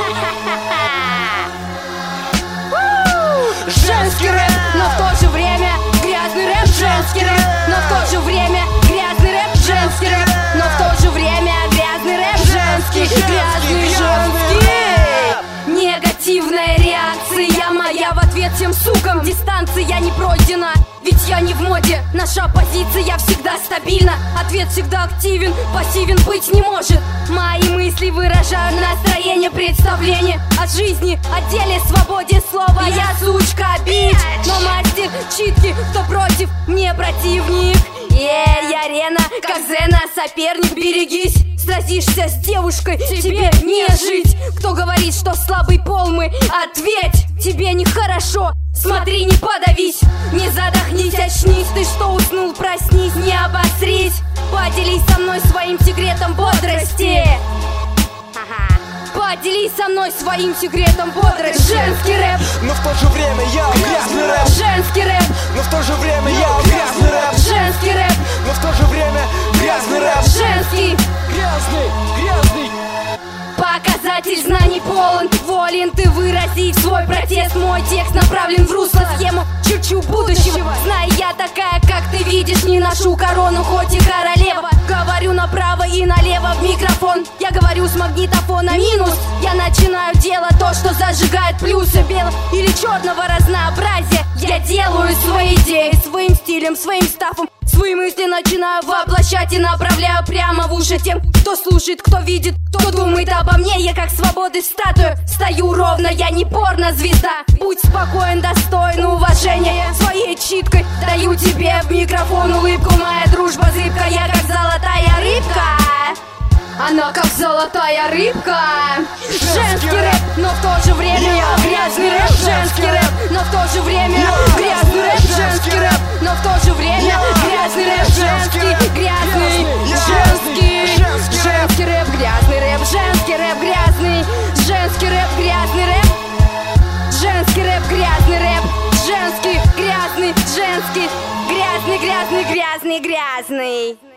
Женский рэп, но в то же время грязный рэп. Женский рэп, но в то же время грязный рэп. Женский рэп, но в то же время грязный рэп. Женский, грязный, женский. Негативная реакция моя в ответ всем сукам. Дистанция не пройдена, ведь я не в моде. Наша позиция всегда стабильна. Ответ всегда активен, пассивен быть не может. Мои мысли выражают настроение, представление от жизни, о деле, свободе слова. Я сучка, бич, но мастер читки. Кто против, не противник. Я Рена, как Зена, соперник, берегись. Сразишься с девушкой, тебе не жить. Кто говорит, что слабый пол мы? Ответь, тебе нехорошо. Смотри, не подавись, не задохнись, очнись. Ты что, уснул, проснись, не обосрись. Поделись со мной своим секретом бодрости. Поделись со мной своим секретом бодрости. Женский рэп, но в то же время я грязный рэп. Женский рэп, но в то же время я грязный рэп. Женский рэп, но в то же время грязный рэп. Женский, грязный. показатель знаний полон, волен ты выразить свой протест. Мой текст направлен в русло, схему чуть-чуть будущего. Знаю, я такая, как ты видишь, не ношу корону, хоть и королева. Говорю направо и налево в микрофон. Я говорю с магнитофона минус. Я начинаю делать то, что зажигает плюсы белого или черного разнообразия. Я делаю свои идеи своим стилем, своим стафом. Свои мысли начинаю воплощать и направляю прямо в уши тем, кто слушает, кто видит, кто думает обо мне. Я как свободы статуя, стою ровно, я не порно-звезда. Будь спокоен, достоин уважения. Своей читкой даю тебе в микрофон улыбку. Моя дружба зыбка, я как золотая рыбка. Она как золотая рыбка. Женский рэп, но в то же время грязный рэп. Женский рэп, но в то же время грязный рэп. Женский рэп, но в то же время грязный рэп. Женский, грязный, женский. Женский рэп, грязный рэп. Женский рэп, грязный. Женский рэп, грязный рэп. Женский рэп, грязный рэп. Женский, грязный, женский. Грязный, грязный, грязный, грязный.